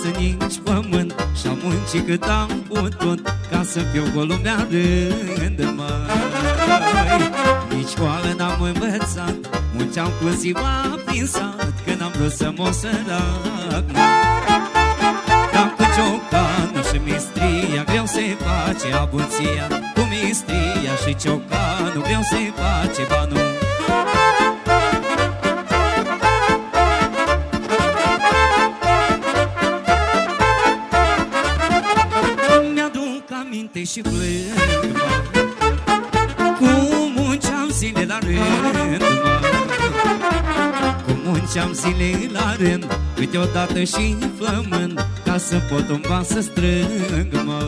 lasă nici pământ, și-am muncit cât am putut ca să fiu cu lumea rând, măi. Nici școală n-am învățat, munceam cu ziua prin sat, când am vrut să mă sărac, dar cu ciocanul și mistria greu se face abuția, cu mistria și ciocanul greu se face banul. Și plâng, cum munceam zile la rând, cum munceam zile la rând, câteodată și flămând, ca să pot un ban să strâng,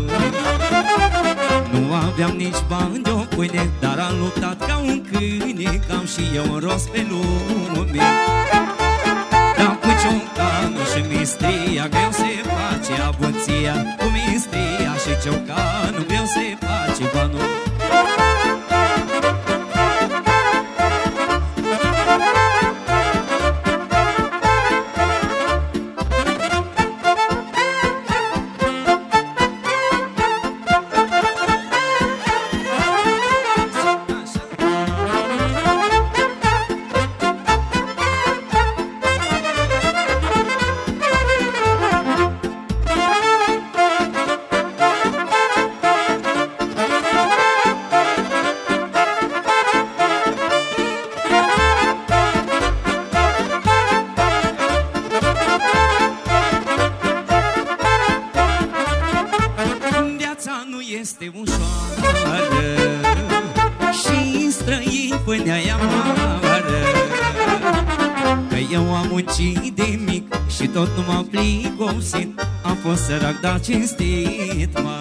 Nu aveam nici bani de o pâine, dar am luptat ca un câine, că am și eu un rost pe lume. Dar cu ciocanul și mistria greu se face abuția, cu mistria și ciocanul greu se face banul. Este ușoară și străini până aia amară, că eu am muncit de mic și tot nu m-am plicopsit, am fost sărac, dar cinstit, mă.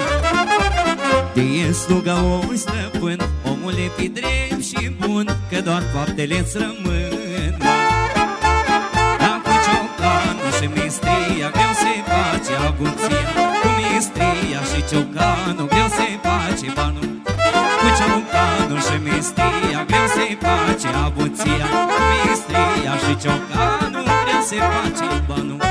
De sluga ori stăpân, omul e fi drept și bun, că doar faptele-ți rămân, mă. Dar cu ciocanul și mistria greu se face abuția, cu mistria și ciocanul greu se face banul. Cu ciocanul și mistria greu se face abuția, cu mistria și ciocanul greu se face banul.